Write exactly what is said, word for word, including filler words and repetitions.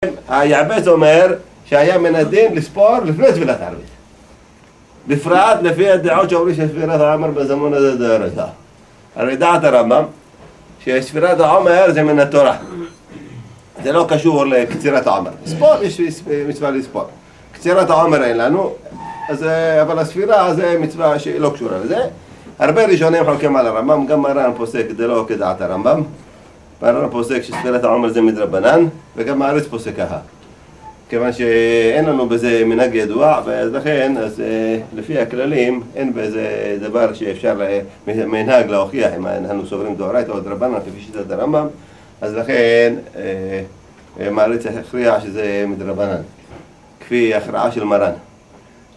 היעבץ אומר שהיה מן הדין לספור לפני תפילת ערבית. בפרט לפי הדעות שאומרים שספירת העומר בזמן הזה דרשה. הרי דעת הרמב"ם שספירת העומר זה מן התורה. זה לא קשור לקצירת העומר. ספור, יש מצווה לספור. קצירת העומר אין לנו, אז, אבל הספירה זה מצווה שלא קשורה לזה. הרבה ראשונים חולקים על הרמב"ם, גם מרן פוסק זה לא כדעת הרמב"ם. מרן פוסק שספירת העומר זה מדרבנן, וגם מעריץ פוסק ככה. כיוון שאין לנו בזה מנהג ידוע, אז לכן, אז לפי הכללים, אין בזה דבר שאפשר מנהג להוכיח אם אנחנו סוברים דאורייתא או דרבנן, כפי שיטת הרמב"ם, אז לכן מעריץ הכריע שזה מדרבנן, כפי הכרעה של מרן.